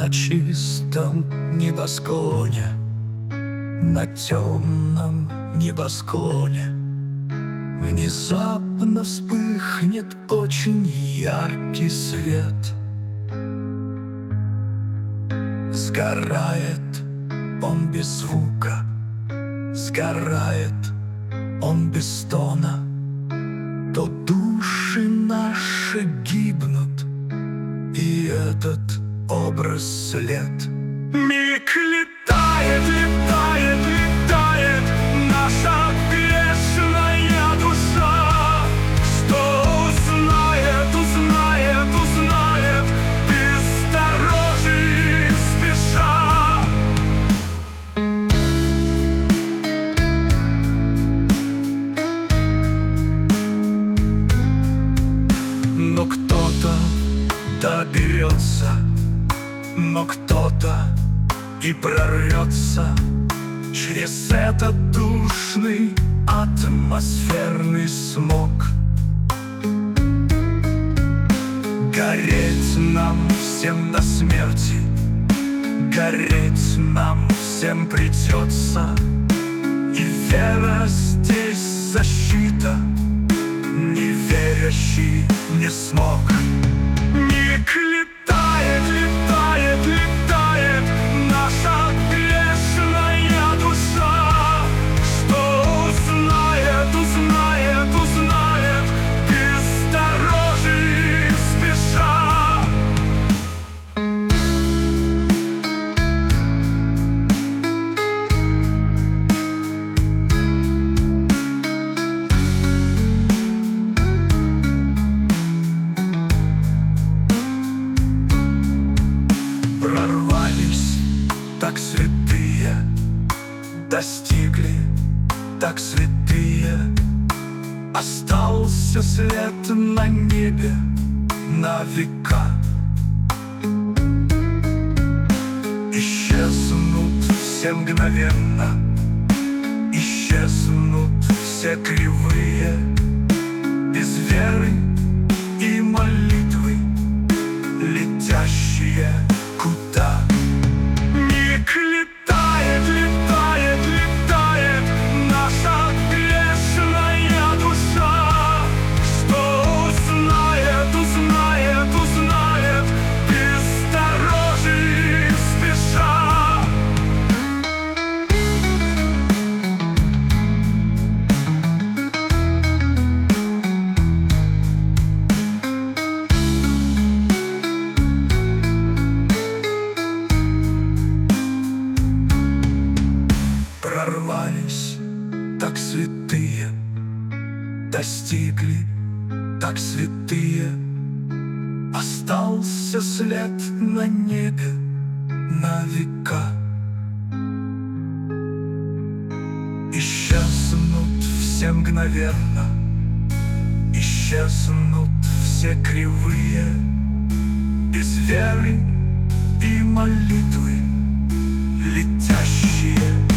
На чистом небосклоне, на темном небосклоне внезапно вспыхнет очень яркий свет. Сгорает он без звука, сгорает он без стона. То души наши гибнут, и этот образ след. Миг летает, летает, летает наша вечная душа. Что узнает, узнает, узнает без дорожи спеша. Но кто-то доберется, но кто-то и прорвется через этот душный атмосферный смог. Гореть нам всем до смерти, гореть нам всем придется, и вера здесь защита, неверящий не смог. Миг летает, летает, летает наша вечная душа. Что узнает, узнает, узнает без дорожи спеша. Прорвались так святые, достигли так святые. Остался след на небе на века. Исчезнут все мгновенно, исчезнут все кривые. Без веры и молитвы, летящие куда? Миг летает, летает, летает наша вечная душа. Что узнает, узнает, узнает без дорожи спеша. Прорвались так святые, достигли так святые. Остался след на небе на века. Исчезнут все мгновенно, исчезнут все кривые. Без веры и молитвы, летящие